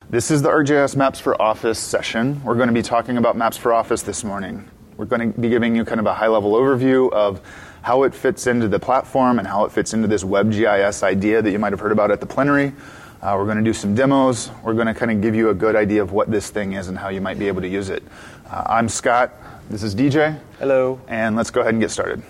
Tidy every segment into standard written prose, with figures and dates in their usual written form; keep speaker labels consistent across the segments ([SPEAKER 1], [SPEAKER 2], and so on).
[SPEAKER 1] This is the ArcGIS Maps for Office session. We're going to be talking about Maps for Office this morning. We're going to be giving you kind of a high-level overview of how it fits into the platform and how it fits into this WebGIS idea that you might have heard about at the plenary. We're going to do some demos. We're going to kind of give you a good idea of what this thing is and how you might be able to use it. I'm Scott. This is DJ.
[SPEAKER 2] Hello.
[SPEAKER 1] And let's go ahead and get started.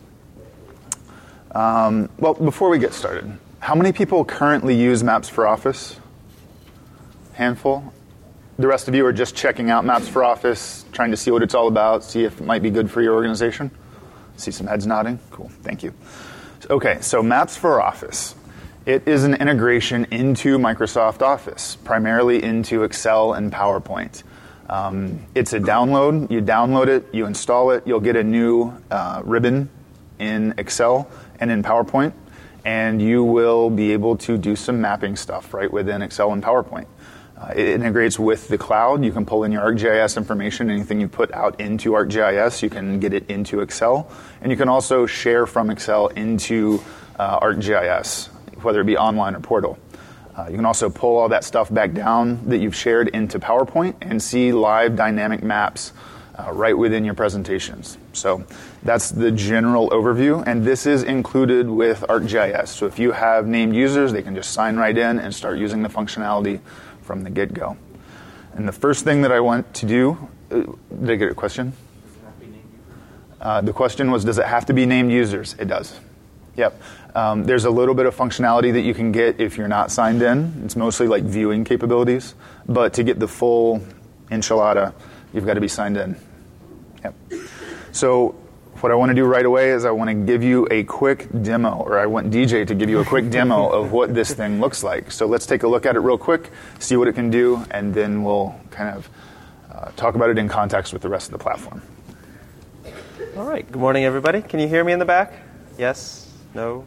[SPEAKER 1] Well, before we get started, how many people currently use Maps for Office? Handful. The rest of you are just checking out Maps for Office, trying to see what it's all about, see if it might be good for your organization? See some heads nodding? Cool, thank you. Okay, so Maps for Office. It is an integration into Microsoft Office, primarily into Excel and PowerPoint. It's a download. You download it, you install it, you'll get a new ribbon in Excel and in PowerPoint, and you will be able to do some mapping stuff right within Excel and PowerPoint. It integrates with the cloud. You can pull in your ArcGIS information. Anything you put out into ArcGIS, you can get it into Excel. And you can also share from Excel into ArcGIS, whether it be online or portal. You can also pull all that stuff back down that you've shared into PowerPoint and see live dynamic maps right within your presentations. So that's the general overview. And this is included with ArcGIS. So if you have named users, they can just sign right in and start using the functionality from the get-go. And the first thing that I want to do, did I get a question?
[SPEAKER 2] Does it have to be named users?
[SPEAKER 1] The question was, does it have to be named users? It does. Yep. There's a little bit of functionality that you can get if you're not signed in. It's mostly like viewing capabilities. But to get the full enchilada, you've got to be signed in. Yep. So what I want to do right away is I want to give you a quick demo, or I want DJ to give you a quick demo of what this thing looks like. So let's take a look at it real quick, see what it can do, and then we'll kind of talk about it in context with the rest of the platform.
[SPEAKER 2] All right. Good morning, everybody. Can you hear me in the back? Yes? No?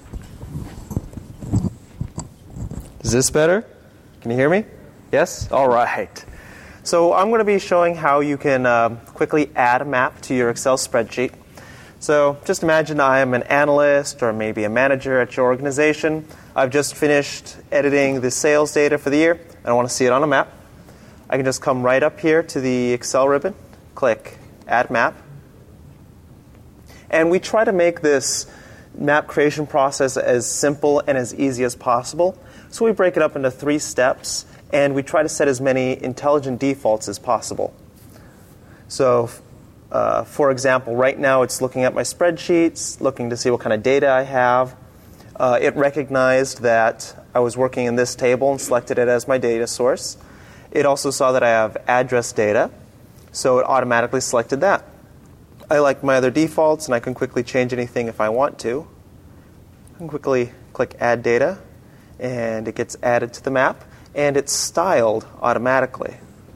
[SPEAKER 2] Is this better? Can you hear me? Yes? All right. So I'm going to be showing how you can quickly add a map to your Excel spreadsheet. So just imagine I am an analyst or maybe a manager at your organization. I've just finished editing the sales data for the year, and I want to see it on a map. I can just come right up here to the Excel ribbon, click Add Map. And we try to make this map creation process as simple and as easy as possible. So we break it up into 3 steps. And we try to set as many intelligent defaults as possible. So, for example, right now it's looking at my spreadsheets, looking to see what kind of data I have. It recognized that I was working in this table and selected it as my data source. It also saw that I have address data, so it automatically selected that. I like my other defaults, and I can quickly change anything if I want to. I can quickly click Add Data, and it gets added to the map. And it's styled automatically.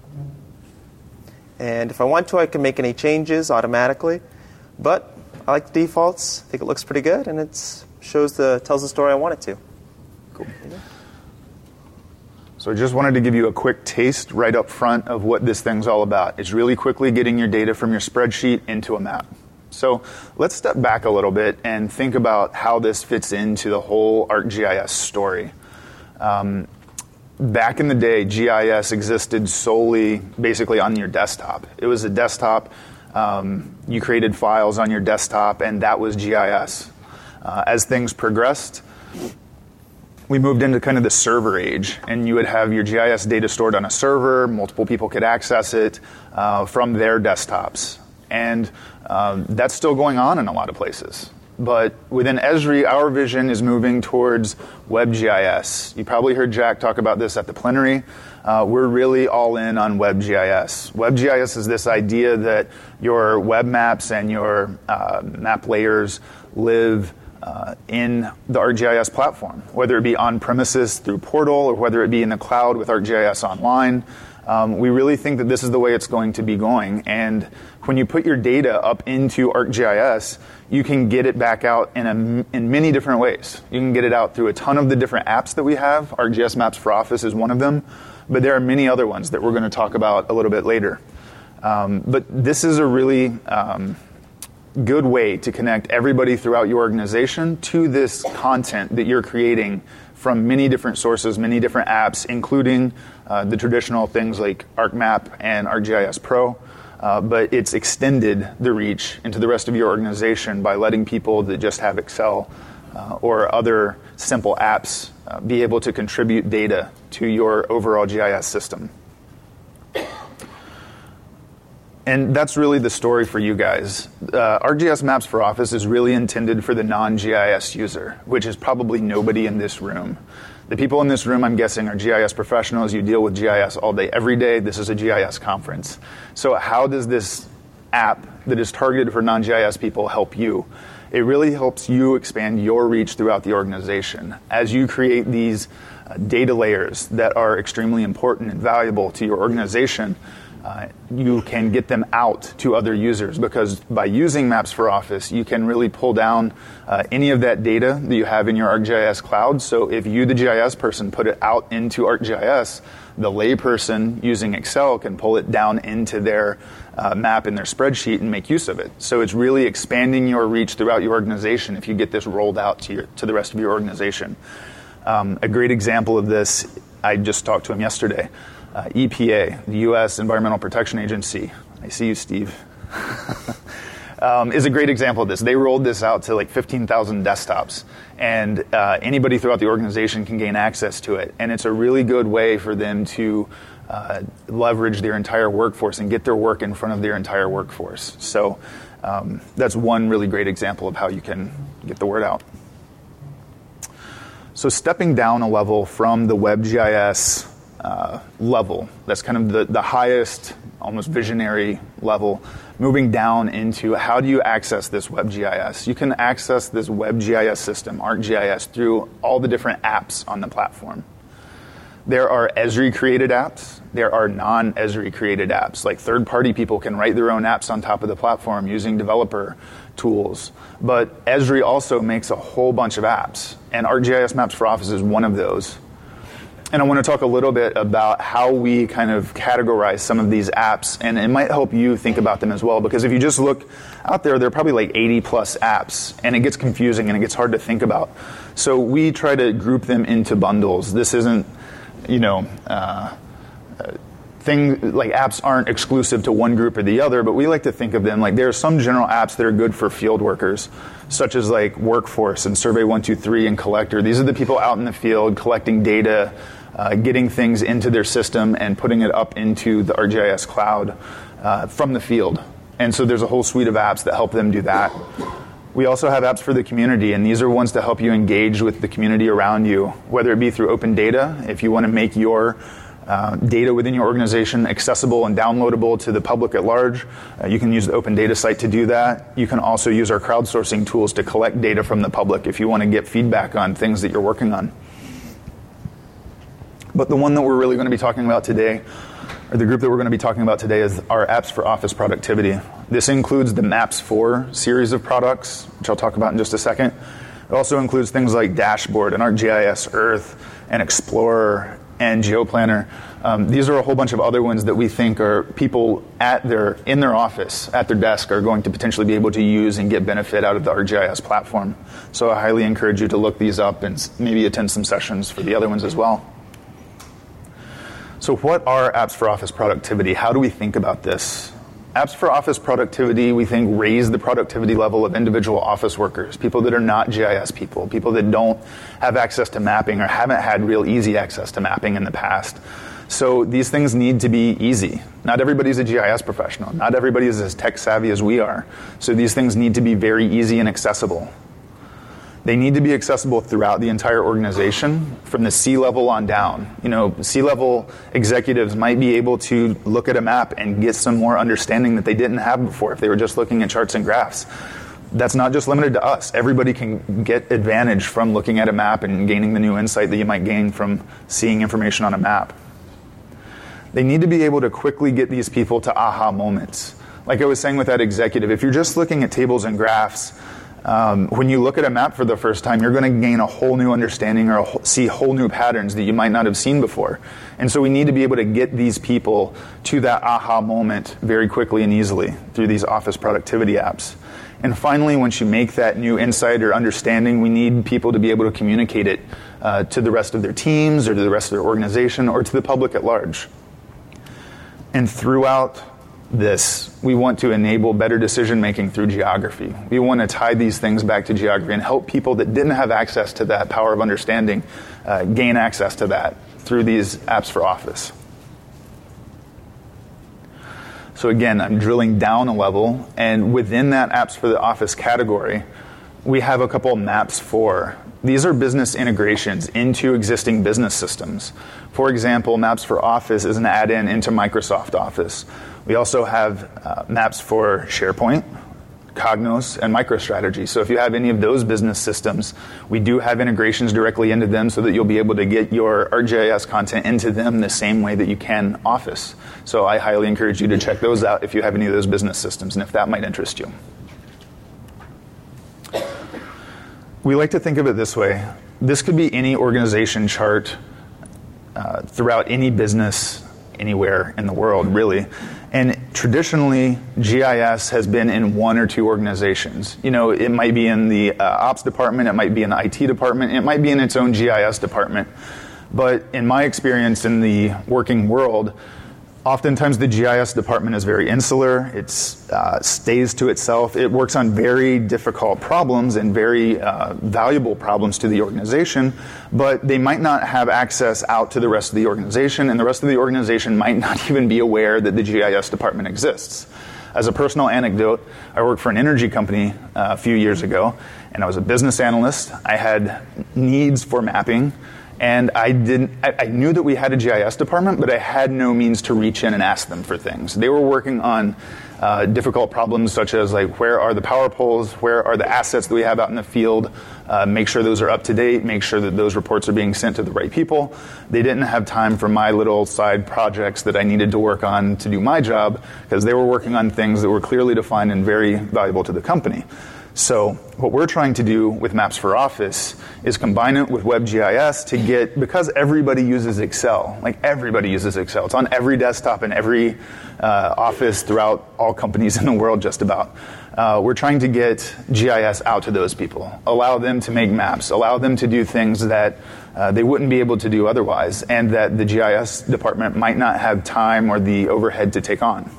[SPEAKER 2] And if I want to, I can make any changes automatically. But I like the defaults. I think it looks pretty good, and it tells the story I want it to.
[SPEAKER 1] Cool. So I just wanted to give you a quick taste right up front of what this thing's all about. It's really quickly getting your data from your spreadsheet into a map. So let's step back a little bit and think about how this fits into the whole ArcGIS story. Back in the day, GIS existed solely, basically, on your desktop. It was a desktop. You created files on your desktop, and that was GIS. As things progressed, we moved into kind of the server age, and you would have your GIS data stored on a server. Multiple people could access it from their desktops. And that's still going on in a lot of places. But within Esri, our vision is moving towards WebGIS. You probably heard Jack talk about this at the plenary. We're really all in on WebGIS. WebGIS is this idea that your web maps and your map layers live in the ArcGIS platform, whether it be on-premises through Portal or whether it be in the cloud with ArcGIS Online. We really think that this is the way it's going to be going. And when you put your data up into ArcGIS, you can get it back out in many different ways. You can get it out through a ton of the different apps that we have. ArcGIS Maps for Office is one of them. But there are many other ones that we're going to talk about a little bit later. But this is a really good way to connect everybody throughout your organization to this content that you're creating from many different sources, many different apps, including the traditional things like ArcMap and ArcGIS Pro. But it's extended the reach into the rest of your organization by letting people that just have Excel or other simple apps be able to contribute data to your overall GIS system. And that's really the story for you guys. ArcGIS Maps for Office is really intended for the non-GIS user, which is probably nobody in this room. The people in this room, I'm guessing, are GIS professionals. You deal with GIS all day, every day. This is a GIS conference. So how does this app that is targeted for non-GIS people help you? It really helps you expand your reach throughout the organization. As you create these data layers that are extremely important and valuable to your organization, you can get them out to other users, because by using Maps for Office, you can really pull down any of that data that you have in your ArcGIS cloud. So if you, the GIS person, put it out into ArcGIS, the layperson using Excel can pull it down into their map in their spreadsheet and make use of it. So it's really expanding your reach throughout your organization if you get this rolled out to the rest of your organization. A great example of this, I just talked to him yesterday. EPA, the U.S. Environmental Protection Agency, I see you, Steve, is a great example of this. They rolled this out to like 15,000 desktops, and anybody throughout the organization can gain access to it. And it's a really good way for them to leverage their entire workforce and get their work in front of their entire workforce. So that's one really great example of how you can get the word out. So stepping down a level from the WebGIS level, that's kind of the highest, almost visionary level, moving down into how do you access this WebGIS? You can access this WebGIS system, ArcGIS, through all the different apps on the platform. There are Esri-created apps. There are non-Esri created apps. Like third-party people can write their own apps on top of the platform using developer tools. But Esri also makes a whole bunch of apps, and ArcGIS Maps for Office is one of those. And I want to talk a little bit about how we kind of categorize some of these apps, and it might help you think about them as well, because if you just look out there, there are probably like 80 plus apps, and it gets confusing and it gets hard to think about. So we try to group them into bundles. This isn't, apps aren't exclusive to one group or the other, but we like to think of them like there are some general apps that are good for field workers, such as like Workforce and Survey 123 and Collector. These are the people out in the field collecting data, getting things into their system and putting it up into the ArcGIS cloud from the field. And so there's a whole suite of apps that help them do that. We also have apps for the community, and these are ones to help you engage with the community around you, whether it be through open data, if you want to make your data within your organization accessible and downloadable to the public at large. You can use the Open Data site to do that. You can also use our crowdsourcing tools to collect data from the public if you want to get feedback on things that you're working on. But the one that we're really going to be talking about today, or the group that we're going to be talking about today, is our apps for office productivity. This includes the Maps 4 series of products, which I'll talk about in just a second. It also includes things like Dashboard and ArcGIS Earth and Explorer and GeoPlanner. These are a whole bunch of other ones that we think are people in their office, at their desk, are going to potentially be able to use and get benefit out of the ArcGIS platform. So I highly encourage you to look these up and maybe attend some sessions for the other ones as well. So what are apps for office productivity? How do we think about this? Apps for office productivity, we think, raise the productivity level of individual office workers, people that are not GIS people that don't have access to mapping or haven't had real easy access to mapping in the past. So these things need to be easy. Not everybody's a GIS professional. Not everybody is as tech savvy as we are. So these things need to be very easy and accessible. They need to be accessible throughout the entire organization, from the C-level on down. C-level executives might be able to look at a map and get some more understanding that they didn't have before if they were just looking at charts and graphs. That's not just limited to us. Everybody can get advantage from looking at a map and gaining the new insight that you might gain from seeing information on a map. They need to be able to quickly get these people to aha moments. Like I was saying with that executive, if you're just looking at tables and graphs, when you look at a map for the first time, you're going to gain a whole new understanding or see whole new patterns that you might not have seen before. And so we need to be able to get these people to that aha moment very quickly and easily through these office productivity apps. And finally, once you make that new insight or understanding, we need people to be able to communicate it to the rest of their teams or to the rest of their organization or to the public at large. And throughout this, we want to enable better decision-making through geography. We want to tie these things back to geography and help people that didn't have access to that power of understanding gain access to that through these apps for Office. So again, I'm drilling down a level, and within that apps for the Office category, we have a couple maps for. These are business integrations into existing business systems. For example, Maps for Office is an add-in into Microsoft Office. We also have maps for SharePoint, Cognos, and MicroStrategy. So if you have any of those business systems, we do have integrations directly into them so that you'll be able to get your ArcGIS content into them the same way that you can Office. So I highly encourage you to check those out if you have any of those business systems and if that might interest you. We like to think of it this way. This could be any organization chart throughout any business anywhere in the world, really. And traditionally, GIS has been in one or two organizations. You know, it might be in the ops department, it might be in the IT department, it might be in its own GIS department. But in my experience in the working world, oftentimes the GIS department is very insular. It stays to itself. It works on very difficult problems and very valuable problems to the organization, but they might not have access out to the rest of the organization, and the rest of the organization might not even be aware that the GIS department exists. As a personal anecdote, I worked for an energy company a few years ago, and I was a business analyst. I had needs for mapping. And I knew that we had a GIS department, but I had no means to reach in and ask them for things. They were working on difficult problems such as like, where are the power poles? Where are the assets that we have out in the field? Make sure those are up to date. Make sure that those reports are being sent to the right people. They didn't have time for my little side projects that I needed to work on to do my job because they were working on things that were clearly defined and very valuable to the company. So what we're trying to do with Maps for Office is combine it with WebGIS to get, because everybody uses Excel, like everybody uses Excel. It's on every desktop in every office throughout all companies in the world just about. We're trying to get GIS out to those people, allow them to make maps, allow them to do things that they wouldn't be able to do otherwise, and that the GIS department might not have time or the overhead to take on.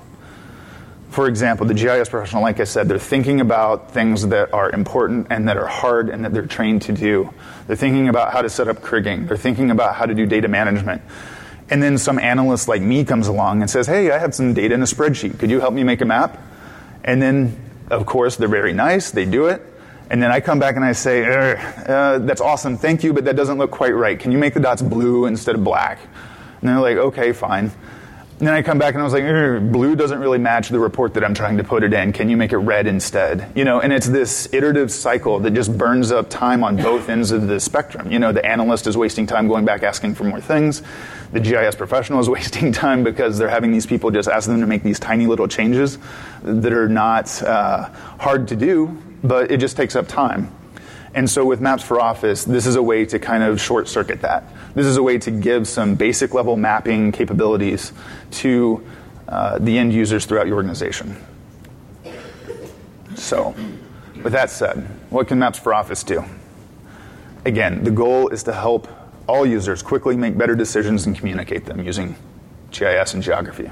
[SPEAKER 1] For example, the GIS professional, like I said, they're thinking about things that are important and that are hard and that they're trained to do. They're thinking about how to set up crigging. They're thinking about how to do data management. And then some analyst like me comes along and says, hey, I have some data in a spreadsheet. Could you help me make a map? And then, of course, they're very nice. They do it. And then I come back and I say, that's awesome. Thank you, but that doesn't look quite right. Can you make the dots blue instead of black? And they're like, okay, fine. And then I come back and I was like, blue doesn't really match the report that I'm trying to put it in. Can you make it red instead? You know, and it's this iterative cycle that just burns up time on both ends of the spectrum. You know, the analyst is wasting time going back asking for more things. The GIS professional is wasting time because they're having these people just ask them to make these tiny little changes that are not hard to do, but it just takes up time. And so with Maps for Office, this is a way to kind of short circuit that. This is a way to give some basic level mapping capabilities to the end users throughout your organization. So with that said, what can Maps for Office do? Again, the goal is to help all users quickly make better decisions and communicate them using GIS and geography.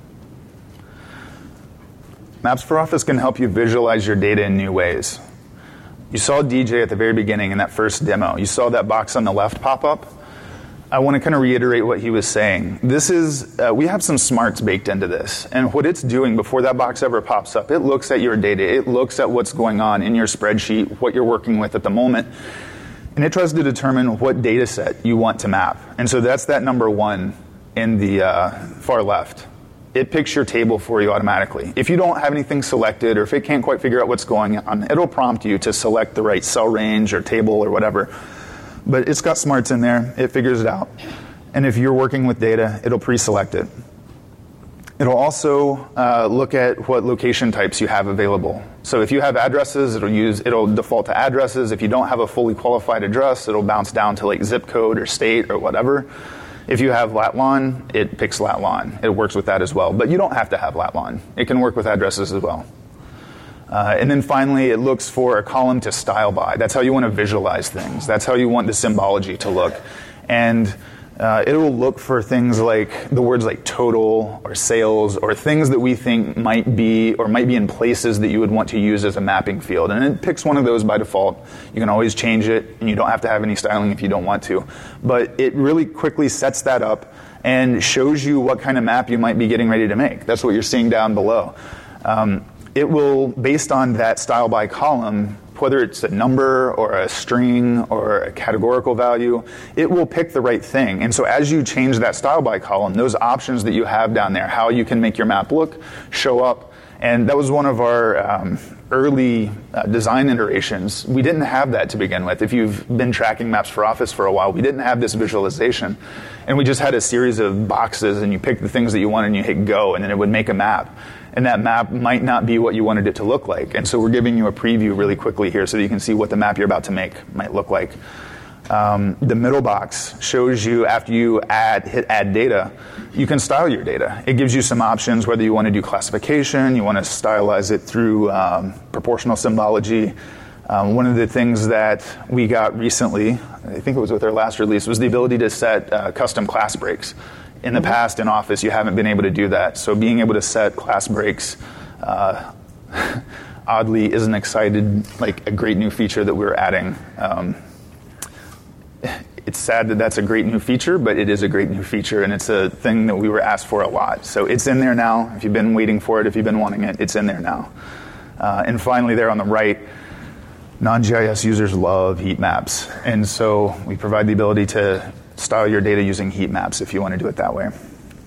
[SPEAKER 1] Maps for Office can help you visualize your data in new ways. You saw DJ at the very beginning in that first demo. You saw that box on the left pop up. I want to kind of reiterate what he was saying. This is, we have some smarts baked into this. And what it's doing before that box ever pops up, it looks at your data. It looks at what's going on in your spreadsheet, what you're working with at the moment. And it tries to determine what data set you want to map. And so that's that number one in the far left. It picks your table for you automatically. If you don't have anything selected or if it can't quite figure out what's going on, it'll prompt you to select the right cell range or table or whatever. But it's got smarts in there. It figures it out. And if you're working with data, it'll pre-select it. It'll also look at what location types you have available. So if you have addresses, it'll default to addresses. If you don't have a fully qualified address, it'll bounce down to like zip code or state or whatever. If you have lat/lon, it picks lat/lon. It works with that as well. But you don't have to have lat/lon. It can work with addresses as well. And then finally, it looks for a column to style by. That's how you want to visualize things. That's how you want the symbology to look. And it will look for things like the words like total or sales or things that we think might be in places that you would want to use as a mapping field. And it picks one of those by default. You can always change it, and you don't have to have any styling if you don't want to. But it really quickly sets that up and shows you what kind of map you might be getting ready to make. That's what you're seeing down below. It will, based on that style by column, whether it's a number or a string or a categorical value, it will pick the right thing. And so as you change that style by column, those options that you have down there, how you can make your map look, show up. And that was one of our early design iterations. We didn't have that to begin with. If you've been tracking Maps for Office for a while, we didn't have this visualization. And we just had a series of boxes, and you pick the things that you wanted, and you hit go, and then it would make a map. And that map might not be what you wanted it to look like. And so we're giving you a preview really quickly here so that you can see what the map you're about to make might look like. The middle box shows you, after you hit add data, you can style your data. It gives you some options, whether you want to do classification, you want to stylize it through proportional symbology. One of the things that we got recently, I think it was with our last release, was the ability to set custom class breaks. In the past, in Office, you haven't been able to do that. So being able to set class breaks, oddly, isn't excited, like a great new feature that we're adding. It's sad that that's a great new feature, but it is a great new feature, and it's a thing that we were asked for a lot. So it's in there now. If you've been waiting for it, if you've been wanting it, it's in there now. And finally, there on the right, non-GIS users love heat maps. And so we provide the ability to style your data using heat maps if you want to do it that way.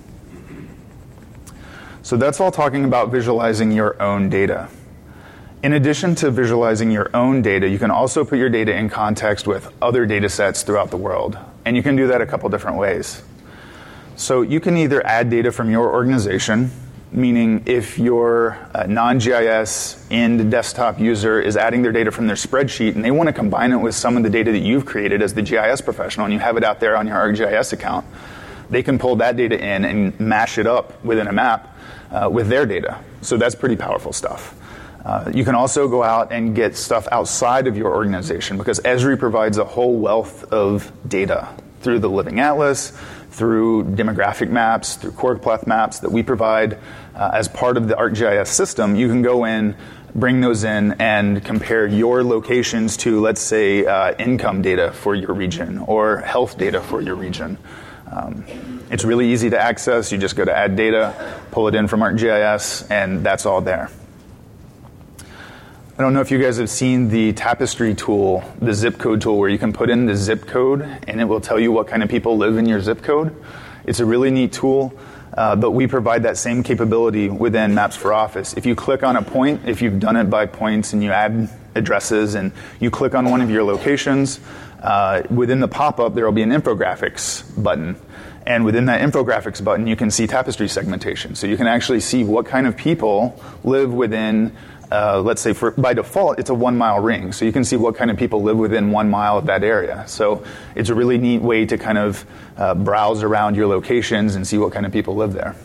[SPEAKER 1] So that's all talking about visualizing your own data. In addition to visualizing your own data, you can also put your data in context with other data sets throughout the world. And you can do that a couple different ways. So you can either add data from your organization, meaning if your non-GIS end desktop user is adding their data from their spreadsheet and they want to combine it with some of the data that you've created as the GIS professional and you have it out there on your ArcGIS account, they can pull that data in and mash it up within a map with their data. So that's pretty powerful stuff. You can also go out and get stuff outside of your organization because Esri provides a whole wealth of data through the Living Atlas, through demographic maps, through choropleth maps that we provide as part of the ArcGIS system. You can go in, bring those in, and compare your locations to, let's say, income data for your region or health data for your region. It's really easy to access. You just go to Add Data, pull it in from ArcGIS, and that's all there. I don't know if you guys have seen the Tapestry tool, the zip code tool, where you can put in the zip code and it will tell you what kind of people live in your zip code. It's a really neat tool, but we provide that same capability within Maps for Office. If you click on a point, if you've done it by points and you add addresses and you click on one of your locations, within the pop-up there will be an infographics button. And within that infographics button, you can see Tapestry segmentation. So you can actually see what kind of people live within let's say by default, it's a 1 mile ring. So you can see what kind of people live within 1 mile of that area. So it's a really neat way to kind of browse around your locations and see what kind of people live there.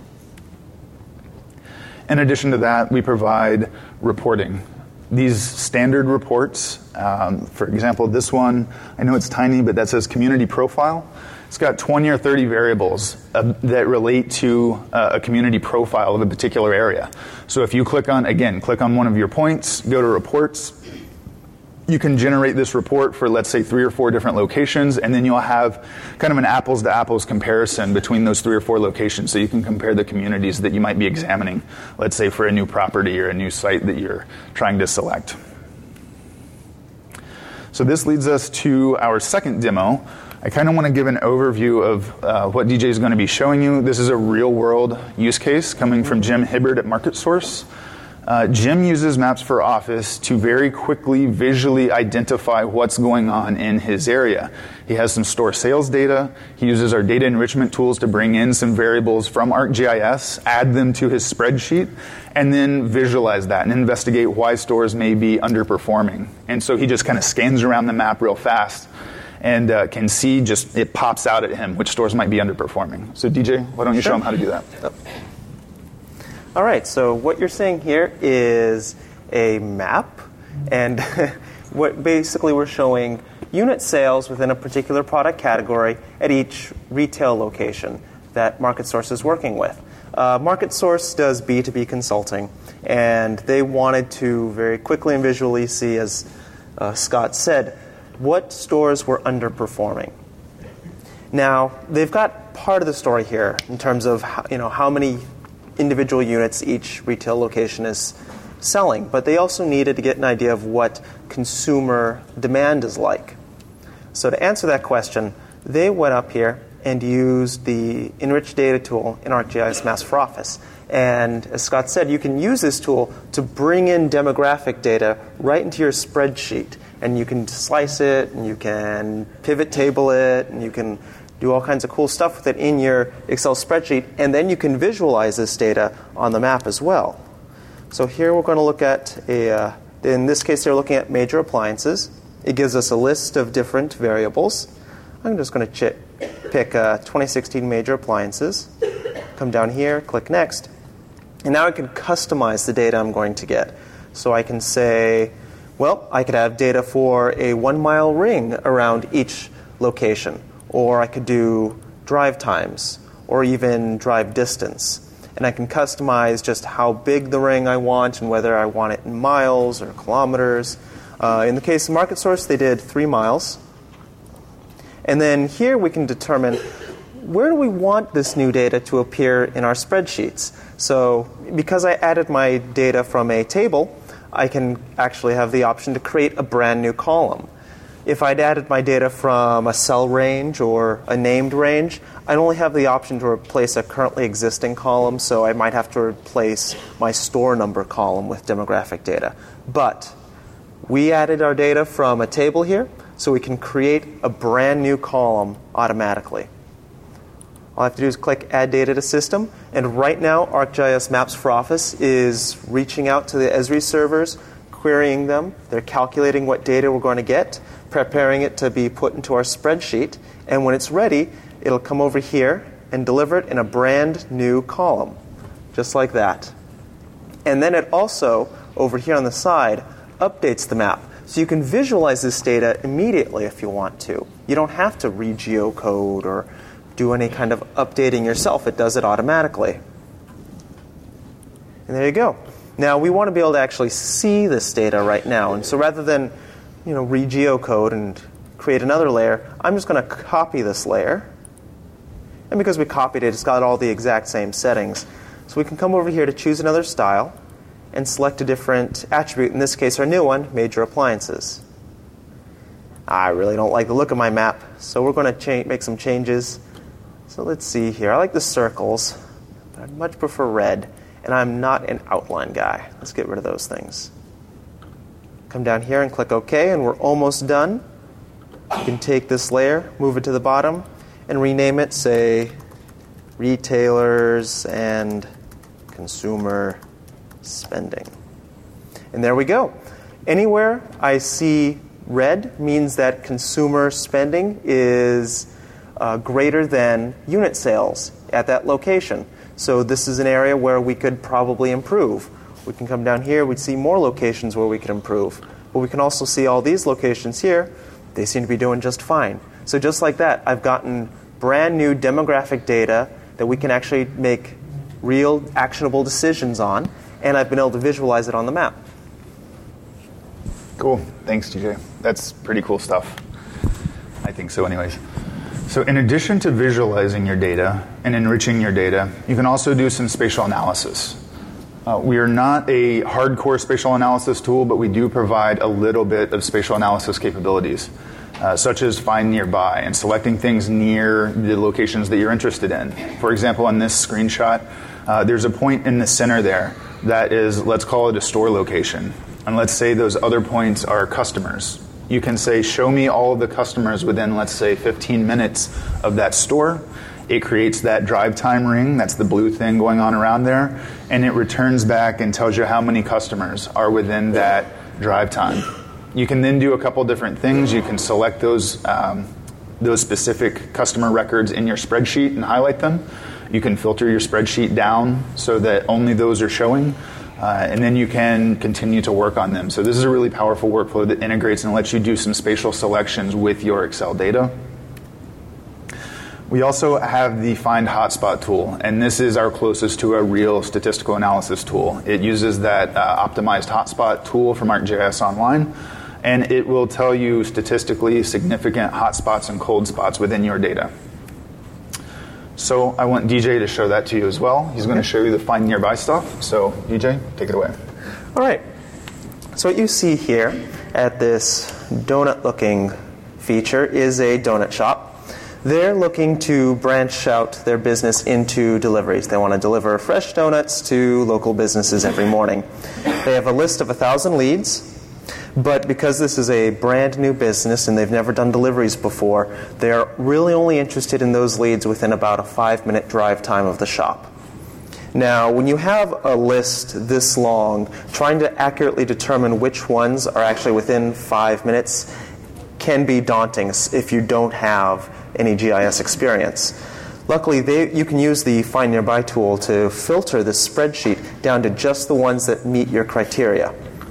[SPEAKER 1] In addition to that, we provide reporting. These standard reports, for example, this one, I know it's tiny, but that says community profile. It's got 20 or 30 variables that relate to a community profile of a particular area. So if you click on one of your points, go to reports, you can generate this report for, let's say, 3 or 4 different locations, and then you'll have kind of an apples-to-apples comparison between those 3 or 4 locations, so you can compare the communities that you might be examining, let's say, for a new property or a new site that you're trying to select. So this leads us to our second demo. I kind of want to give an overview of what DJ is going to be showing you. This is a real-world use case coming from Jim Hibbard at MarketSource. Jim uses Maps for Office to very quickly visually identify what's going on in his area. He has some store sales data. He uses our data enrichment tools to bring in some variables from ArcGIS, add them to his spreadsheet, and then visualize that and investigate why stores may be underperforming. And so he just kind of scans around the map real fast and can see it pops out at him which stores might be underperforming. So DJ, why don't you show him how to do that?
[SPEAKER 2] All right, so what you're seeing here is a map, and what basically we're showing unit sales within a particular product category at each retail location that MarketSource is working with. MarketSource does B2B consulting, and they wanted to very quickly and visually see, as Scott said, what stores were underperforming. Now, they've got part of the story here in terms of how many individual units each retail location is selling, but they also needed to get an idea of what consumer demand is like. So to answer that question, they went up here and used the Enrich Data tool in ArcGIS Maps for Office. And as Scott said, you can use this tool to bring in demographic data right into your spreadsheet. And you can slice it, and you can pivot table it, and you can do all kinds of cool stuff with it in your Excel spreadsheet. And then you can visualize this data on the map as well. So here we're going to look at in this case, they're looking at major appliances. It gives us a list of different variables. I'm just going to pick 2016 major appliances. Come down here, click Next. And now I can customize the data I'm going to get. So I can say, well, I could have data for a 1-mile ring around each location. Or I could do drive times, or even drive distance. And I can customize just how big the ring I want and whether I want it in miles or kilometers. In the case of MarketSource, they did 3 miles. And then here we can determine where do we want this new data to appear in our spreadsheets. So because I added my data from a table, I can actually have the option to create a brand new column. If I'd added my data from a cell range or a named range, I'd only have the option to replace a currently existing column, so I might have to replace my store number column with demographic data. But we added our data from a table here, so we can create a brand new column automatically. All I have to do is click Add Data to System, and right now ArcGIS Maps for Office is reaching out to the Esri servers, querying them. They're calculating what data we're going to get, preparing it to be put into our spreadsheet, and when it's ready, it'll come over here and deliver it in a brand new column, just like that. And then it also, over here on the side, updates the map. So you can visualize this data immediately if you want to. You don't have to re-geocode or do any kind of updating yourself. It does it automatically. And there you go. Now, we want to be able to actually see this data right now. And so rather than re-geocode and create another layer, I'm just going to copy this layer. And because we copied it, it's got all the exact same settings. So we can come over here to choose another style and select a different attribute. In this case, our new one, major appliances. I really don't like the look of my map, so we're going to make some changes. So let's see here. I like the circles, but I'd much prefer red. And I'm not an outline guy. Let's get rid of those things. Come down here and click OK, and we're almost done. You can take this layer, move it to the bottom, and rename it, say, Retailers and Consumer Spending. And there we go. Anywhere I see red means that consumer spending is greater than unit sales at that location. So this is an area where we could probably improve. We can come down here, we'd see more locations where we could improve. But we can also see all these locations here. They seem to be doing just fine. So just like that, I've gotten brand new demographic data that we can actually make real actionable decisions on, and I've been able to visualize it on the map.
[SPEAKER 1] Cool. Thanks, TJ. That's pretty cool stuff. I think so anyways. So in addition to visualizing your data and enriching your data, you can also do some spatial analysis. We are not a hardcore spatial analysis tool, but we do provide a little bit of spatial analysis capabilities, such as find nearby and selecting things near the locations that you're interested in. For example, on this screenshot, there's a point in the center there that is, let's call it a store location. And let's say those other points are customers. You can say, show me all of the customers within, let's say, 15 minutes of that store. It creates that drive time ring, that's the blue thing going on around there, and it returns back and tells you how many customers are within that drive time. You can then do a couple different things. You can select those specific customer records in your spreadsheet and highlight them. You can filter your spreadsheet down so that only those are showing. And then you can continue to work on them. So this is a really powerful workflow that integrates and lets you do some spatial selections with your Excel data. We also have the Find Hotspot tool, and this is our closest to a real statistical analysis tool. It uses that optimized hotspot tool from ArcGIS Online, and it will tell you statistically significant hotspots and cold spots within your data. So I want DJ to show that to you as well. He's going to show you the Find Nearby stuff. So DJ, take it away.
[SPEAKER 2] All right. So what you see here at this donut-looking feature is a donut shop. They're looking to branch out their business into deliveries. They want to deliver fresh donuts to local businesses every morning. They have a list of 1,000 leads, but because this is a brand new business and they've never done deliveries before, they're really only interested in those leads within about a 5-minute drive time of the shop. Now, when you have a list this long, trying to accurately determine which ones are actually within 5 minutes can be daunting if you don't have any GIS experience. Luckily, you can use the Find Nearby tool to filter this spreadsheet down to just the ones that meet your criteria.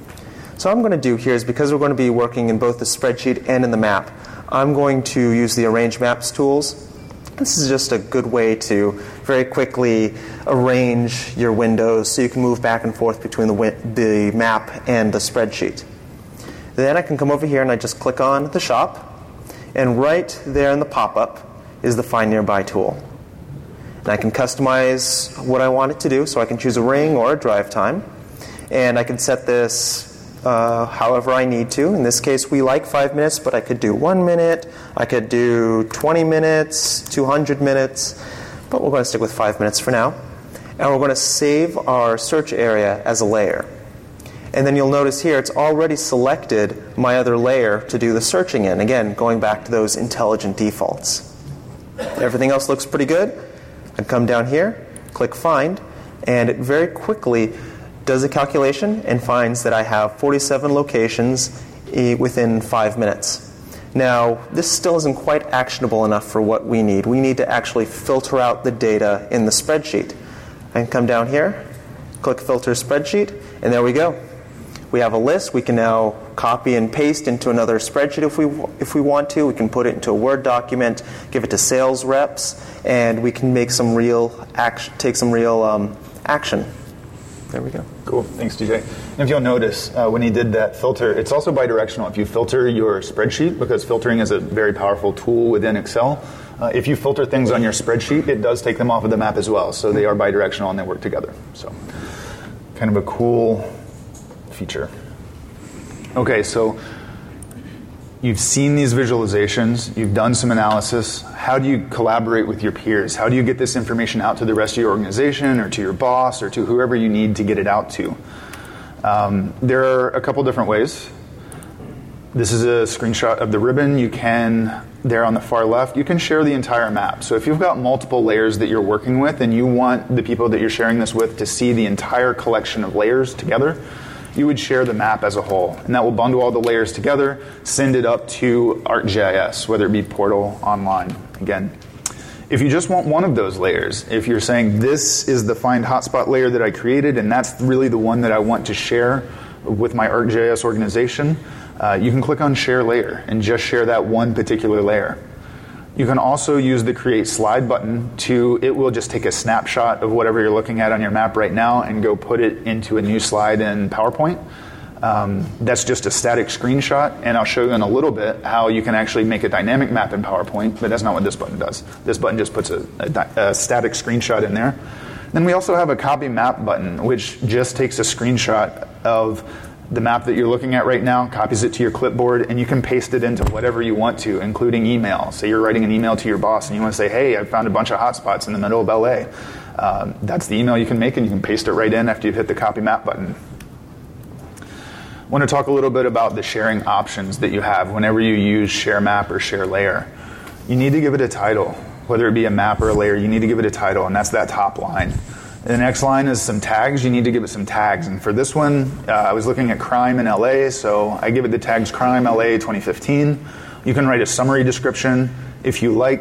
[SPEAKER 2] So what I'm going to do here is, because we're going to be working in both the spreadsheet and in the map, I'm going to use the Arrange Maps tools. This is just a good way to very quickly arrange your windows so you can move back and forth between the map and the spreadsheet. Then I can come over here and I just click on the shop. And right there in the pop-up is the Find Nearby tool. And I can customize what I want it to do, so I can choose a ring or a drive time. And I can set this however I need to. In this case, we like 5 minutes, but I could do 1 minute. I could do 20 minutes, 200 minutes. But we're going to stick with 5 minutes for now. And we're going to save our search area as a layer. And then you'll notice here it's already selected my other layer to do the searching in. Again, going back to those intelligent defaults. Everything else looks pretty good. I come down here, click Find, and it very quickly does a calculation and finds that I have 47 locations within 5 minutes. Now, this still isn't quite actionable enough for what we need. We need to actually filter out the data in the spreadsheet. I can come down here, click Filter Spreadsheet, and there we go. We have a list. We can now copy and paste into another spreadsheet if we want to. We can put it into a Word document, give it to sales reps, and we can make some real action, take some real action. There we go.
[SPEAKER 1] Cool. Thanks, DJ. And if you'll notice, when he did that filter, it's also bidirectional. If you filter your spreadsheet, because filtering is a very powerful tool within Excel, if you filter things on your spreadsheet, it does take them off of the map as well. So they are bidirectional and they work together. So kind of a cool feature. Okay, so you've seen these visualizations, you've done some analysis. How do you collaborate with your peers? How do you get this information out to the rest of your organization or to your boss or to whoever you need to get it out to? There are a couple different ways. This is a screenshot of the ribbon. You can, there on the far left, you can share the entire map. So if you've got multiple layers that you're working with and you want the people that you're sharing this with to see the entire collection of layers together, you would share the map as a whole. And that will bundle all the layers together, send it up to ArcGIS, whether it be portal, online. Again, if you just want one of those layers, if you're saying this is the Find Hotspot layer that I created and that's really the one that I want to share with my ArcGIS organization, you can click on Share Layer and just share that one particular layer. You can also use the Create Slide button it will just take a snapshot of whatever you're looking at on your map right now and go put it into a new slide in PowerPoint. That's just a static screenshot, and I'll show you in a little bit how you can actually make a dynamic map in PowerPoint, but that's not what this button does. This button just puts a static screenshot in there. Then we also have a Copy Map button, which just takes a screenshot of the map that you're looking at right now, copies it to your clipboard, and you can paste it into whatever you want to, including email. Say you're writing an email to your boss and you want to say, hey, I found a bunch of hotspots in the middle of LA. That's the email you can make, and you can paste it right in after you've hit the Copy Map button. I want to talk a little bit about the sharing options that you have whenever you use Share Map or Share Layer. You need to give it a title. Whether it be a map or a layer, you need to give it a title, and that's that top line. The next line is some tags. You need to give it some tags. And for this one, I was looking at crime in LA, so I give it the tags Crime LA 2015. You can write a summary description if you like.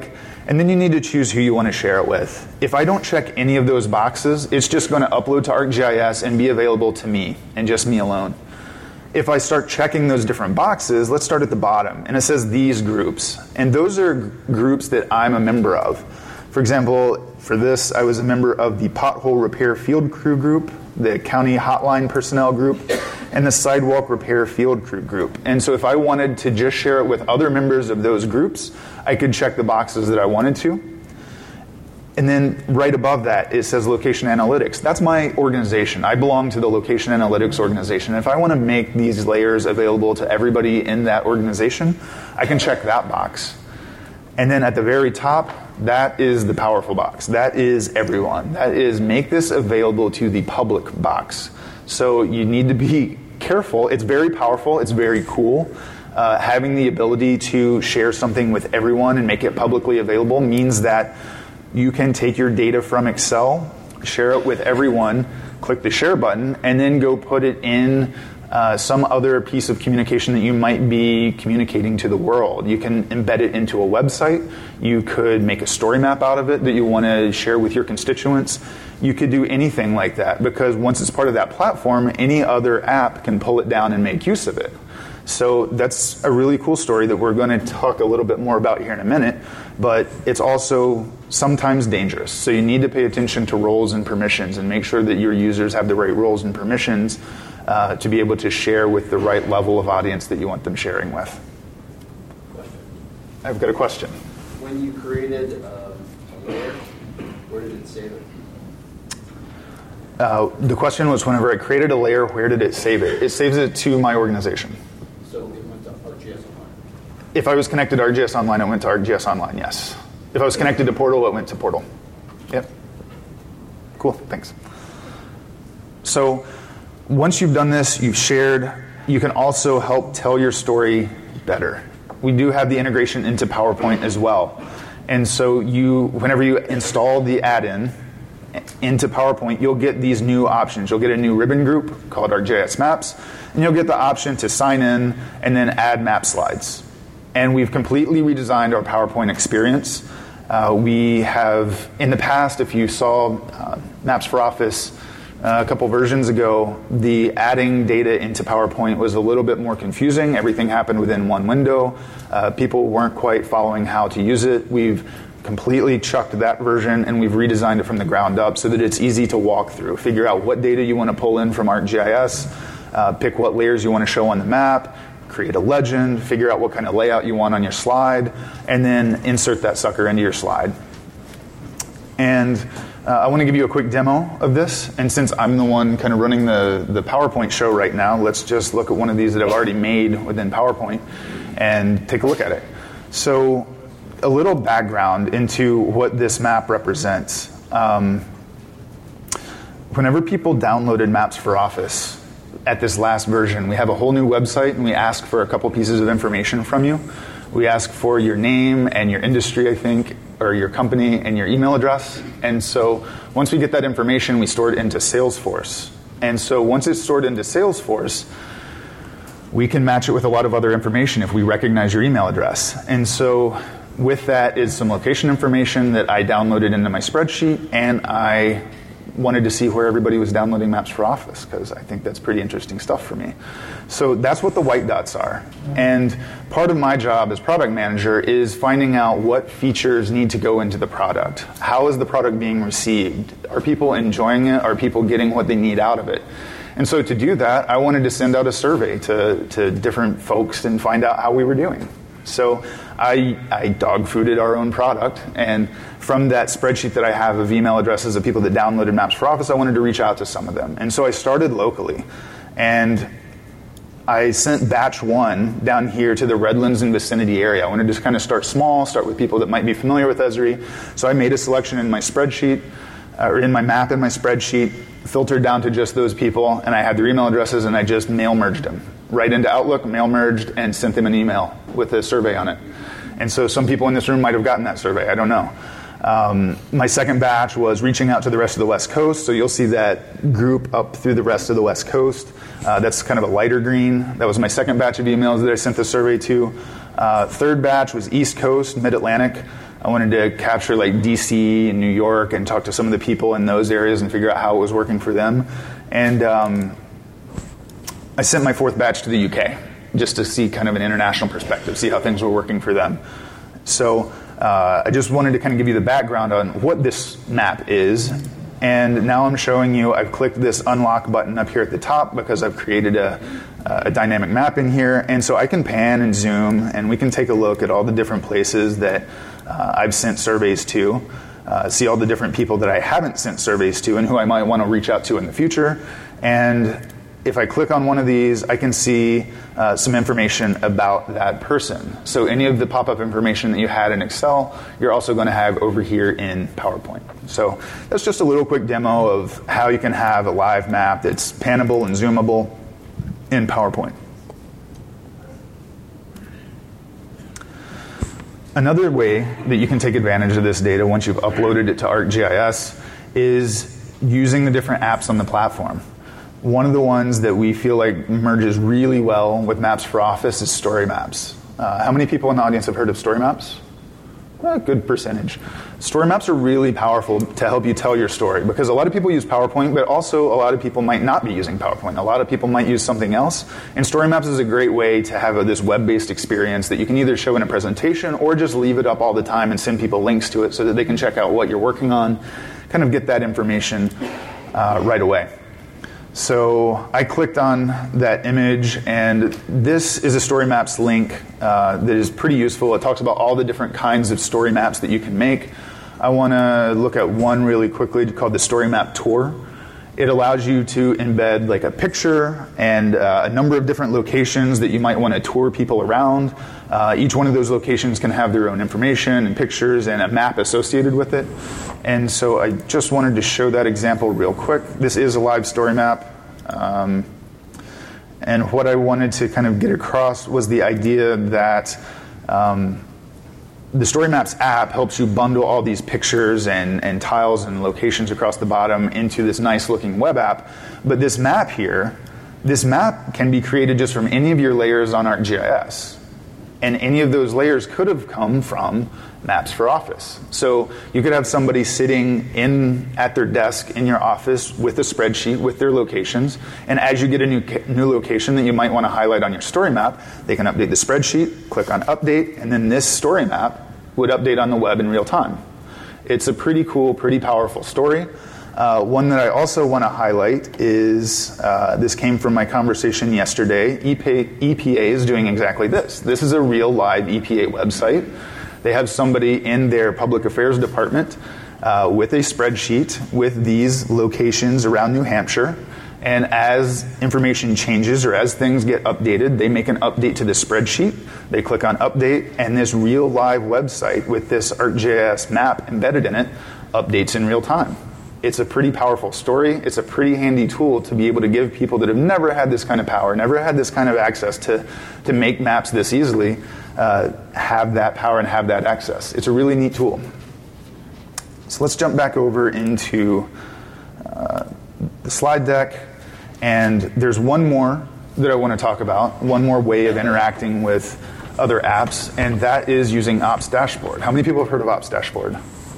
[SPEAKER 1] And then you need to choose who you want to share it with. If I don't check any of those boxes, it's just going to upload to ArcGIS and be available to me and just me alone. If I start checking those different boxes, let's start at the bottom. And it says these groups. And those are groups that I'm a member of. For example, for this, I was a member of the Pothole Repair Field Crew group, the County Hotline Personnel group, and the Sidewalk Repair Field Crew group. And so if I wanted to just share it with other members of those groups, I could check the boxes that I wanted to. And then right above that, it says Location Analytics. That's my organization. I belong to the Location Analytics organization. If I want to make these layers available to everybody in that organization, I can check that box. And then at the very top, that is the powerful box. That is everyone. That is make this available to the public box. So you need to be careful. It's very powerful. It's very cool. Having the ability to share something with everyone and make it publicly available means that you can take your data from Excel, share it with everyone, click the share button, and then go put it in some other piece of communication that you might be communicating to the world. You can embed it into a website. You could make a story map out of it that you want to share with your constituents. You could do anything like that because once it's part of that platform, any other app can pull it down and make use of it. So that's a really cool story that we're going to talk a little bit more about here in a minute, but it's also sometimes dangerous. So you need to pay attention to roles and permissions and make sure that your users have the right roles and permissions to be able to share with the right level of audience that you want them sharing with.
[SPEAKER 3] Question.
[SPEAKER 1] I've got a question.
[SPEAKER 3] When you created a layer, where did it save it?
[SPEAKER 1] The question was, whenever I created a layer, where did it save it? It saves it to my organization.
[SPEAKER 3] So it went to ArcGIS Online.
[SPEAKER 1] If I was connected to ArcGIS Online, it went to ArcGIS Online, yes. If I was connected to Portal, it went to Portal. Yep. Cool, thanks. So once you've done this, you've shared, you can also help tell your story better. We do have the integration into PowerPoint as well. And so whenever you install the add-in into PowerPoint, you'll get these new options. You'll get a new ribbon group called ArcGIS Maps, and you'll get the option to sign in and then add map slides. And we've completely redesigned our PowerPoint experience. We have, in the past, if you saw Maps for Office a couple versions ago, the adding data into PowerPoint was a little bit more confusing. Everything happened within one window. People weren't quite following how to use it. We've completely chucked that version and we've redesigned it from the ground up so that it's easy to walk through. Figure out what data you want to pull in from ArcGIS, pick what layers you want to show on the map, create a legend, figure out what kind of layout you want on your slide, and then insert that sucker into your slide. And I want to give you a quick demo of this. And since I'm the one kind of running the PowerPoint show right now, let's just look at one of these that I've already made within PowerPoint and take a look at it. So a little background into what this map represents. Whenever people downloaded Maps for Office at this last version, we have a whole new website and we ask for a couple pieces of information from you. We ask for your name and your industry, I think, or your company and your email address. And so once we get that information, we store it into Salesforce. And so once it's stored into Salesforce, we can match it with a lot of other information if we recognize your email address. And so with that is some location information that I downloaded into my spreadsheet, and I wanted to see where everybody was downloading Maps for Office because I think that's pretty interesting stuff for me. So that's what the white dots are. And part of my job as product manager is finding out what features need to go into the product. How is the product being received? Are people enjoying it? Are people getting what they need out of it? And so to do that, I wanted to send out a survey to different folks and find out how we were doing. So I dog fooded our own product, and from that spreadsheet that I have of email addresses of people that downloaded Maps for Office, I wanted to reach out to some of them. And so I started locally, and I sent batch 1 down here to the Redlands and vicinity area. I wanted to just kind of start small, start with people that might be familiar with Esri. So I made a selection in my spreadsheet, or in my map in my spreadsheet, filtered down to just those people, and I had their email addresses, and I just mail merged them right into Outlook, mail merged, and sent them an email with a survey on it. And so some people in this room might have gotten that survey. I don't know. My second batch was reaching out to the rest of the West Coast. So you'll see that group up through the rest of the West Coast. That's kind of a lighter green. That was my second batch of emails that I sent the survey to. Third batch was East Coast, Mid-Atlantic. I wanted to capture like DC and New York and talk to some of the people in those areas and figure out how it was working for them. And I sent my 4th batch to the UK just to see kind of an international perspective, see how things were working for them. So I just wanted to kind of give you the background on what this map is. And now I'm showing you, I've clicked this unlock button up here at the top because I've created a dynamic map in here. And so I can pan and zoom, and we can take a look at all the different places that I've sent surveys to, see all the different people that I haven't sent surveys to and who I might want to reach out to in the future. And if I click on one of these, I can see some information about that person. So any of the pop-up information that you had in Excel, you're also going to have over here in PowerPoint. So that's just a little quick demo of how you can have a live map that's panable and zoomable in PowerPoint. Another way that you can take advantage of this data once you've uploaded it to ArcGIS is using the different apps on the platform. One of the ones that we feel like merges really well with Maps for Office is Story Maps. How many people in the audience have heard of Story Maps? A good percentage. Story Maps are really powerful to help you tell your story because a lot of people use PowerPoint, but also a lot of people might not be using PowerPoint. A lot of people might use something else. And Story Maps is a great way to have this web-based experience that you can either show in a presentation or just leave it up all the time and send people links to it so that they can check out what you're working on, kind of get that information right away. So I clicked on that image, and this is a Story Maps link that is pretty useful. It talks about all the different kinds of story maps that you can make. I want to look at one really quickly called the Story Map Tour. It allows you to embed like a picture and a number of different locations that you might want to tour people around. Each one of those locations can have their own information and pictures and a map associated with it. And so I just wanted to show that example real quick. This is a live story map. And what I wanted to kind of get across was the idea that the Story Maps app helps you bundle all these pictures and tiles and locations across the bottom into this nice looking web app. But this map here, this map can be created just from any of your layers on ArcGIS. And any of those layers could have come from Maps for Office. So you could have somebody sitting at their desk in your office with a spreadsheet with their locations, and as you get a new location that you might want to highlight on your story map, they can update the spreadsheet, click on update, and then this story map would update on the web in real time. It's a pretty cool, pretty powerful story. One that I also want to highlight is, this came from my conversation yesterday. EPA is doing exactly this. This is a real live EPA website. They have somebody in their public affairs department with a spreadsheet with these locations around New Hampshire. And as information changes or as things get updated, they make an update to the spreadsheet. They click on update, and this real live website with this ArcGIS map embedded in it updates in real time. It's a pretty powerful story. It's a pretty handy tool to be able to give people that have never had this kind of power, never had this kind of access to make maps this easily, have that power and have that access. It's a really neat tool. So let's jump back over into the slide deck. And there's one more that I want to talk about, one more way of interacting with other apps, and that is using Ops Dashboard. How many people have heard of Ops Dashboard?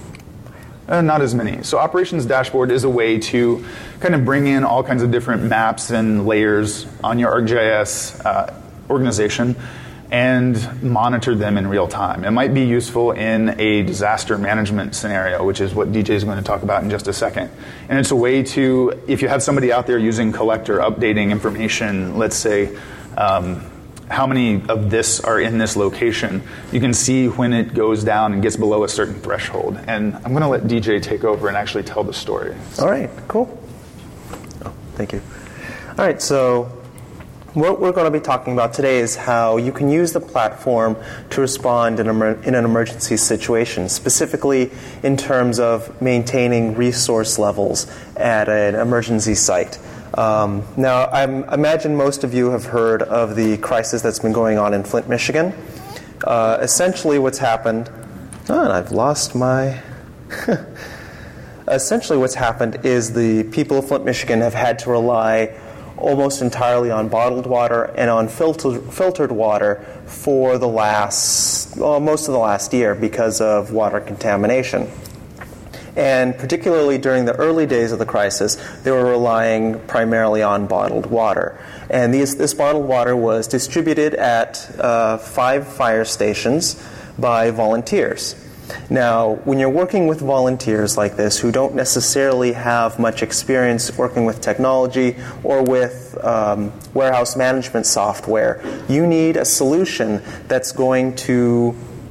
[SPEAKER 1] Not as many. So Operations Dashboard is a way to kind of bring in all kinds of different maps and layers on your ArcGIS organization and monitor them in real time. It might be useful in a disaster management scenario, which is what DJ is going to talk about in just a second. And it's a way to, if you have somebody out there using Collector, updating information, let's say, how many of this are in this location, you can see when it goes down and gets below a certain threshold. And I'm going to let DJ take over and actually tell the story.
[SPEAKER 2] All right, cool. Oh, thank you. All right, so what we're going to be talking about today is how you can use the platform to respond in an emergency situation, specifically in terms of maintaining resource levels at an emergency site. Now, I imagine most of you have heard of the crisis that's been going on in Flint, Michigan. Essentially what's happened... Oh, and I've lost my... Essentially what's happened is the people of Flint, Michigan have had to rely almost entirely on bottled water and on filtered water for the most of the last year because of water contamination. And particularly during the early days of the crisis, they were relying primarily on bottled water. And this bottled water was distributed at 5 fire stations by volunteers. Now, when you're working with volunteers like this who don't necessarily have much experience working with technology or with warehouse management software, you need a solution that's going to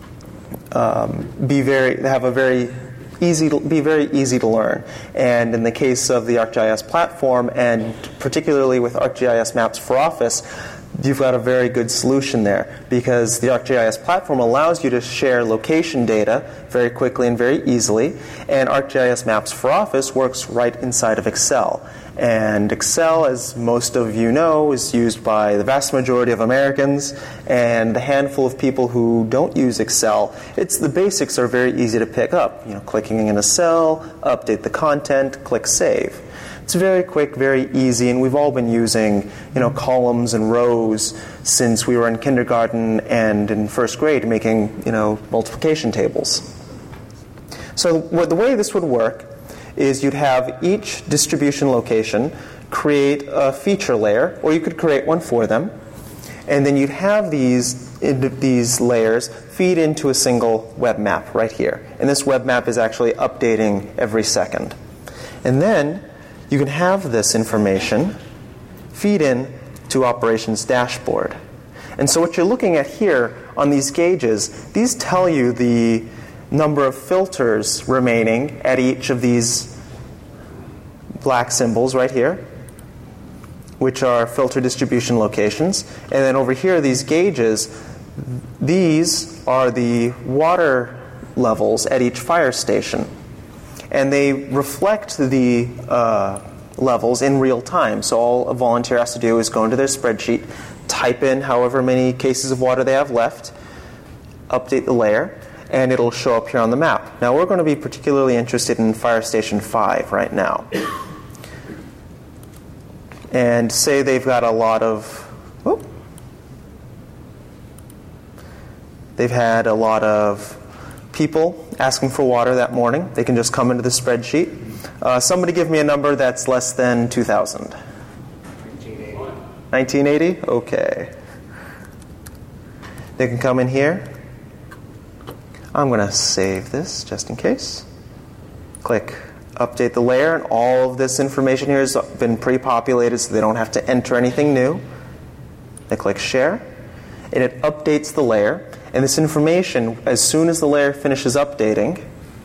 [SPEAKER 2] be very easy to learn. And in the case of the ArcGIS platform, and particularly with ArcGIS Maps for Office, you've got a very good solution there, because the ArcGIS platform allows you to share location data very quickly and very easily, and ArcGIS Maps for Office works right inside of Excel. And Excel, as most of you know, is used by the vast majority of Americans, and the handful of people who don't use Excel, the basics are very easy to pick up. Clicking in a cell, update the content, click Save. It's very quick, very easy, and we've all been using, columns and rows since we were in kindergarten and in first grade, making, multiplication tables. So the way this would work is you'd have each distribution location create a feature layer, or you could create one for them, and then you'd have these layers feed into a single web map right here. And this web map is actually updating every second. And then you can have this information feed in to Operations Dashboard. And so what you're looking at here on these gauges, these tell you the number of filters remaining at each of these black symbols right here, which are filter distribution locations. And then over here, these gauges, these are the water levels at each fire station. And they reflect the levels in real time. So all a volunteer has to do is go into their spreadsheet, type in however many cases of water they have left, update the layer, and it'll show up here on the map. Now we're going to be particularly interested in Fire Station 5 right now. And say they've got a lot of... They've had a lot of people asking for water that morning. They can just come into the spreadsheet. Somebody give me a number that's less than 2,000.
[SPEAKER 3] 1980.
[SPEAKER 2] 1980? Okay. They can come in here. I'm going to save this just in case. Click Update the Layer, and all of this information here has been pre-populated so they don't have to enter anything new. They click Share, and it updates the layer. And this information, as soon as the layer finishes updating,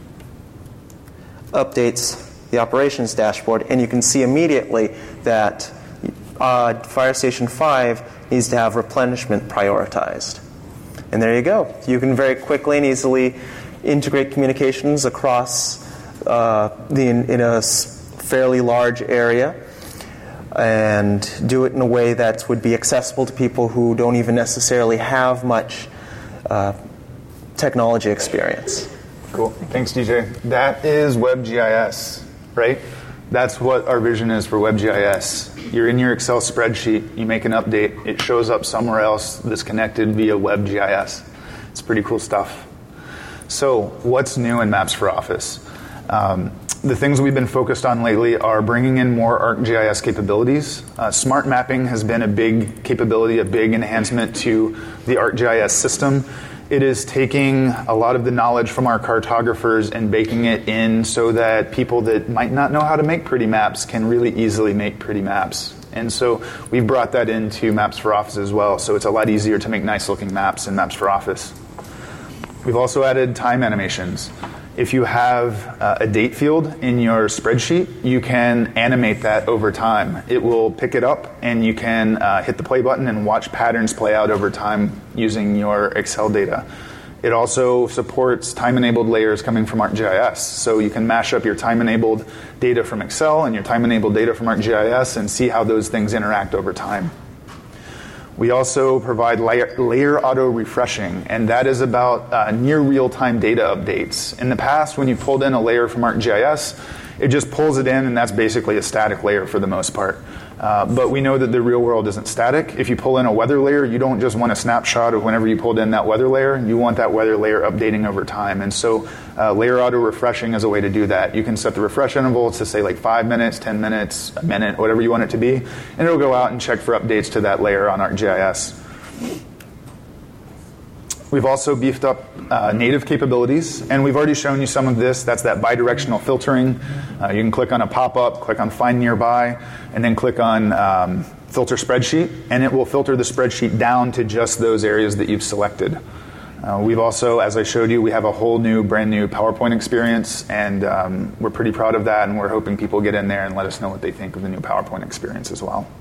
[SPEAKER 2] updates the Operations Dashboard, and you can see immediately that Fire Station 5 needs to have replenishment prioritized. And there you go. You can very quickly and easily integrate communications across in a fairly large area, and do it in a way that would be accessible to people who don't even necessarily have much technology experience.
[SPEAKER 1] Cool. Thanks, DJ. That is WebGIS, right? That's what our vision is for WebGIS. You're in your Excel spreadsheet, you make an update, it shows up somewhere else that's connected via WebGIS. It's pretty cool stuff. So, what's new in Maps for Office? The things we've been focused on lately are bringing in more ArcGIS capabilities. Smart mapping has been a big capability, a big enhancement to the ArcGIS system. It is taking a lot of the knowledge from our cartographers and baking it in so that people that might not know how to make pretty maps can really easily make pretty maps. And so we've brought that into Maps for Office as well, so it's a lot easier to make nice-looking maps in Maps for Office. We've also added time animations. If you have a date field in your spreadsheet, you can animate that over time. It will pick it up, and you can hit the play button and watch patterns play out over time using your Excel data. It also supports time-enabled layers coming from ArcGIS. So you can mash up your time-enabled data from Excel and your time-enabled data from ArcGIS and see how those things interact over time. We also provide layer auto-refreshing, and that is about near real-time data updates. In the past, when you pulled in a layer from ArcGIS, It just pulls it in, and that's basically a static layer for the most part. But we know that the real world isn't static. If you pull in a weather layer, you don't just want a snapshot of whenever you pulled in that weather layer. You want that weather layer updating over time. And so layer auto refreshing is a way to do that. You can set the refresh interval to say like 5 minutes, 10 minutes, a minute, whatever you want it to be. And it'll go out and check for updates to that layer on ArcGIS. We've also beefed up native capabilities, and we've already shown you some of this. That's that bidirectional filtering. You can click on a pop-up, click on Find Nearby, and then click on Filter Spreadsheet, and it will filter the spreadsheet down to just those areas that you've selected. We've also, as I showed you, we have a whole new, brand new PowerPoint experience, and we're pretty proud of that, and we're hoping people get in there and let us know what they think of the new PowerPoint experience as well.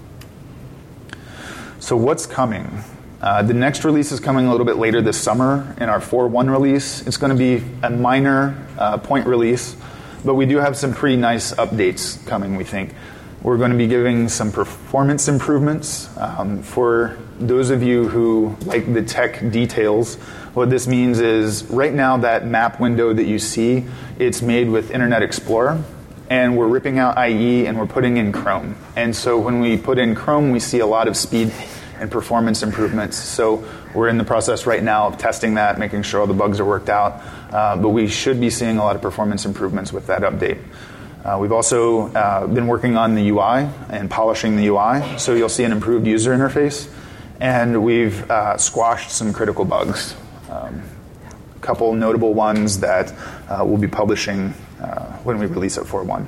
[SPEAKER 1] So what's coming? The next release is coming a little bit later this summer in our 4.1 release. It's going to be a minor point release, but we do have some pretty nice updates coming, we think. We're going to be giving some performance improvements. For those of you who like the tech details, what this means is right now that map window that you see, it's made with Internet Explorer, and we're ripping out IE and we're putting in Chrome. And so when we put in Chrome, we see a lot of speed and performance improvements. So we're in the process right now of testing that, making sure all the bugs are worked out. But we should be seeing a lot of performance improvements with that update. We've also been working on the UI and polishing the UI. So you'll see an improved user interface. And we've squashed some critical bugs. A couple notable ones that we'll be publishing when we release at 4.1.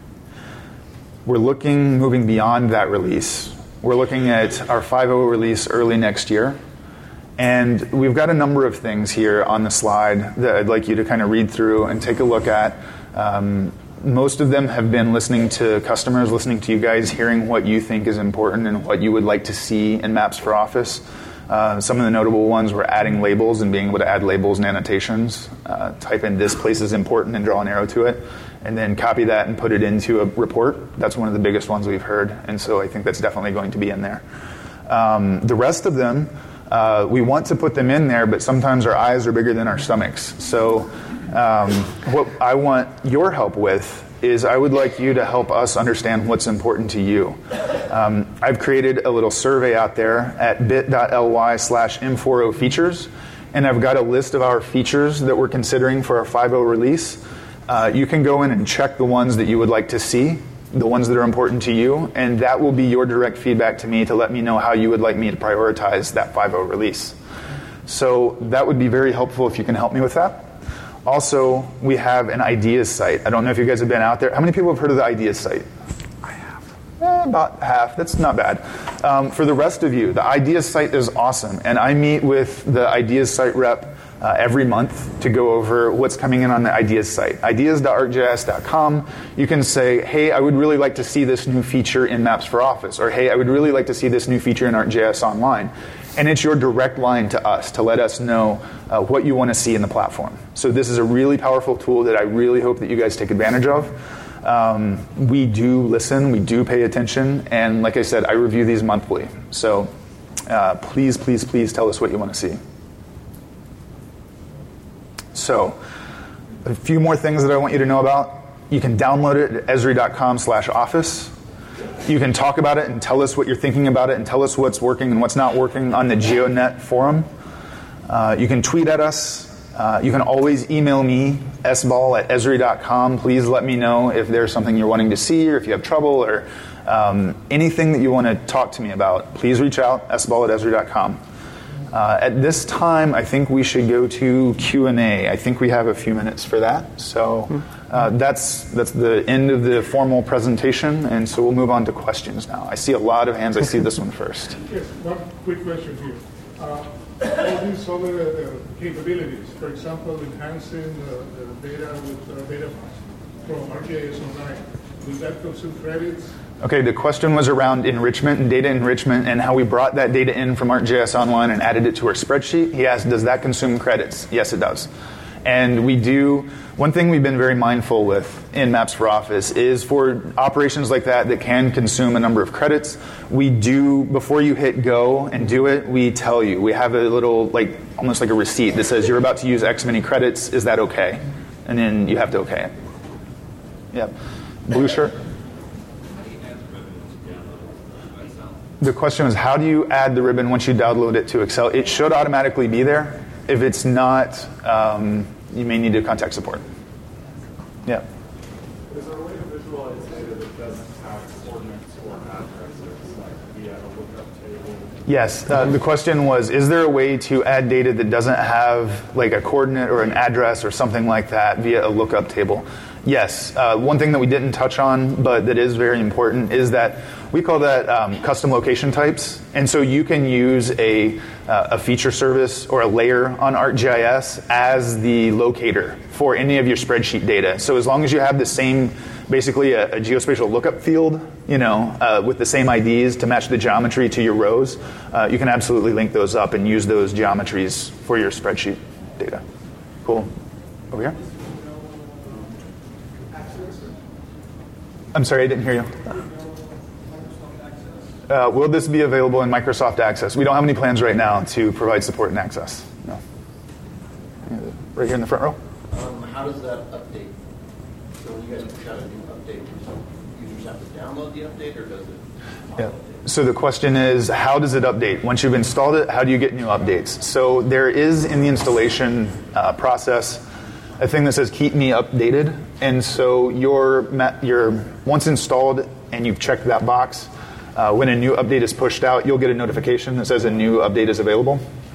[SPEAKER 1] We're moving beyond that release. We're looking at our 5.0 release early next year. And we've got a number of things here on the slide that I'd like you to kind of read through and take a look at. Most of them have been listening to customers, listening to you guys, hearing what you think is important and what you would like to see in Maps for Office. Some of the notable ones were adding labels and being able to add labels and annotations. Type in "this place is important" and draw an arrow to it, and then copy that and put it into a report. That's one of the biggest ones we've heard, and so I think that's definitely going to be in there. The rest of them, we want to put them in there, but sometimes our eyes are bigger than our stomachs. So what I want your help with is I would like you to help us understand what's important to you. I've created a little survey out there at bit.ly/m40 features, and I've got a list of our features that we're considering for our 5.0 release. You can go in and check the ones that you would like to see, the ones that are important to you, and that will be your direct feedback to me to let me know how you would like me to prioritize that 5.0 release. So that would be very helpful if you can help me with that. Also, we have an ideas site. I don't know if you guys have been out there. How many people have heard of the ideas site? I have. About half. That's not bad. For the rest of you, the ideas site is awesome. And I meet with the ideas site rep every month to go over what's coming in on the ideas site. Ideas.arcgis.com. You can say, hey, I would really like to see this new feature in Maps for Office. Or, hey, I would really like to see this new feature in ArcGIS Online. And it's your direct line to us to let us know what you want to see in the platform. So this is a really powerful tool that I really hope that you guys take advantage of. We do listen, we do pay attention, and like I said, I review these monthly. So please, please, please tell us what you want to see. So a few more things that I want you to know about. You can download it at esri.com/office. You can talk about it and tell us what you're thinking about it and tell us what's working and what's not working on the GeoNet forum. You can tweet at us. You can always email me, sball@esri.com. Please let me know if there's something you're wanting to see or if you have trouble or anything that you want to talk to me about. Please reach out, sball@esri.com. At this time, I think we should go to Q&A. I think we have a few minutes for that. So that's the end of the formal presentation, and so we'll move on to questions now. I see a lot of hands. I see this one first.
[SPEAKER 4] Yes, one quick question here. All these other capabilities, for example, enhancing the data with data from ArcGIS Online, will that consume credits?
[SPEAKER 1] Okay, the question was around enrichment and data enrichment and how we brought that data in from ArcGIS Online and added it to our spreadsheet. He asked, does that consume credits? Yes, it does. And we do. One thing we've been very mindful with in Maps for Office is for operations like that can consume a number of credits, we do, before you hit go and do it, we tell you. We have a little, almost like a receipt that says you're about to use X many credits, is that okay? And then you have to okay it. Yep. Blue shirt. The question was, how do you add the ribbon once you download it to Excel? It should automatically be there. If it's not, you may need to contact support. Yeah.
[SPEAKER 5] Is there a way to visualize data that doesn't have coordinates or addresses, like via a lookup table?
[SPEAKER 1] Yes. The question was, is there a way to add data that doesn't have like a coordinate or an address or something like that via a lookup table? Yes. One thing that we didn't touch on, but that is very important, is that we call that custom location types. And so you can use a feature service or a layer on ArcGIS as the locator for any of your spreadsheet data. So as long as you have the same, basically a geospatial lookup field, with the same IDs to match the geometry to your rows, you can absolutely link those up and use those geometries for your spreadsheet data. Cool. Over here. I'm sorry, I didn't hear you. Will this be available in Microsoft Access? We don't have any plans right now to provide support in Access. No. Right here in the front row.
[SPEAKER 3] How does that update? So when you guys push out a new update, users have to download the update, or does it?
[SPEAKER 1] Yeah. So the question is, how does it update? Once you've installed it, how do you get new updates? So there is in the installation process a thing that says keep me updated. And so you're once installed and you've checked that box, when a new update is pushed out, you'll get a notification that says a new update is available.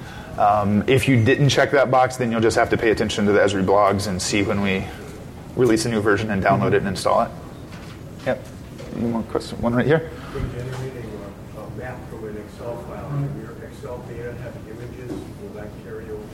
[SPEAKER 1] If you didn't check that box, then you'll just have to pay attention to the Esri blogs and see when we release a new version and download it and install it. Yep. Any more questions? One right here.
[SPEAKER 6] When generating a map from an Excel file, and your Excel data have images, will that carry over?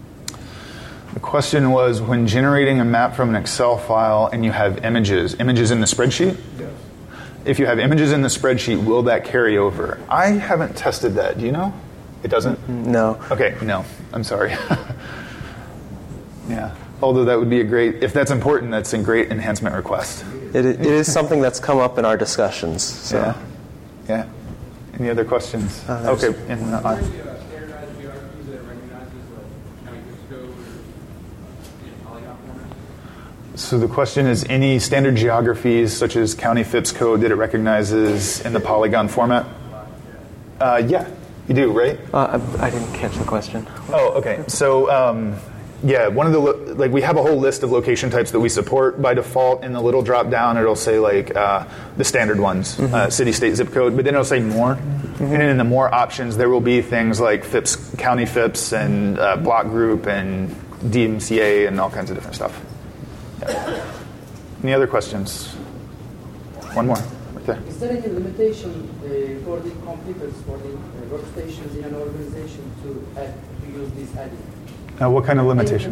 [SPEAKER 1] The question was, when generating a map from an Excel file and you have images in the spreadsheet?
[SPEAKER 6] Yes.
[SPEAKER 1] If you have images in the spreadsheet, will that carry over? I haven't tested that. Do you know? It doesn't?
[SPEAKER 2] No.
[SPEAKER 1] Okay, no. I'm sorry. Yeah. Although that would be if that's important, that's a great enhancement request.
[SPEAKER 2] It is something that's come up in our discussions. So.
[SPEAKER 1] Yeah. Yeah. Any other questions? Okay.
[SPEAKER 5] Standardized geographies that recognizes county zip code or polygon format?
[SPEAKER 1] So the question is, any standard geographies such as county FIPS code that it recognizes in the polygon format? Yeah, you do, right?
[SPEAKER 2] I didn't catch the question.
[SPEAKER 1] Oh, okay. So, one of the we have a whole list of location types that we support by default. In the little drop down, it'll say the standard ones, city, state, zip code, but then it'll say more. And then in the more options, there will be things like FIPS, county FIPS, and block group, and DMCA, and all kinds of different stuff. Yeah. Any other questions? One more, right there.
[SPEAKER 7] Is there any limitation for the computers, for the workstations in an organization to use this add-in?
[SPEAKER 1] What kind of limitation?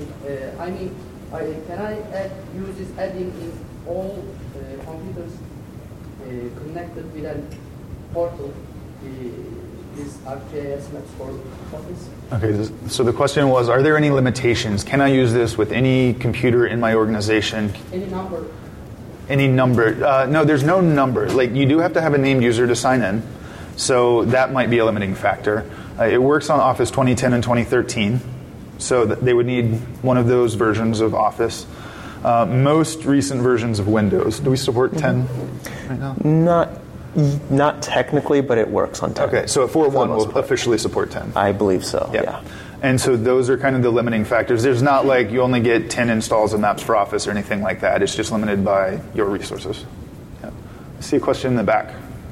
[SPEAKER 7] Can I use this add-in in all computers connected with a portal, this ArcGIS Maps for Office?
[SPEAKER 1] Okay, so the question was, are there any limitations? Can I use this with any computer in my organization?
[SPEAKER 7] Any number?
[SPEAKER 1] Any number? No, there's no number. You do have to have a named user to sign in, so that might be a limiting factor. It works on Office 2010 and 2013, so they would need one of those versions of Office. Most recent versions of Windows. Do we support 10 right now?
[SPEAKER 2] Not technically, but it works on 10.
[SPEAKER 1] Okay, so 4.1 will officially support 10.
[SPEAKER 2] I believe so, yeah.
[SPEAKER 1] And so those are kind of the limiting factors. There's not you only get 10 installs of Maps for Office or anything like that. It's just limited by your resources. Yeah. I see a question in the back.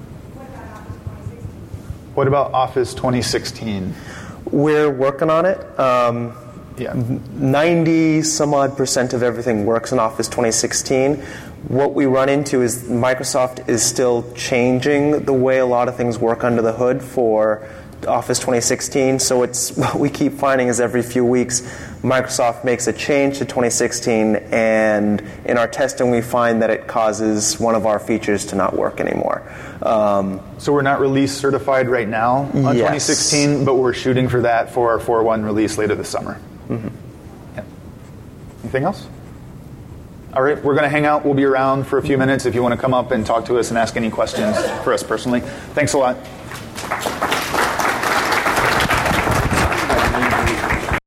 [SPEAKER 1] What about Office 2016?
[SPEAKER 2] We're working on it. 90% of everything works in Office 2016. What we run into is Microsoft is still changing the way a lot of things work under the hood for Office 2016. So what we keep finding is every few weeks, Microsoft makes a change to 2016, and in our testing we find that it causes one of our features to not work anymore.
[SPEAKER 1] So we're not release certified right now on 2016, but we're shooting for that for our 4.1 release later this summer. Mm-hmm. Yeah. Anything else? All right, we're going to hang out. We'll be around for a few minutes if you want to come up and talk to us and ask any questions for us personally. Thanks a lot.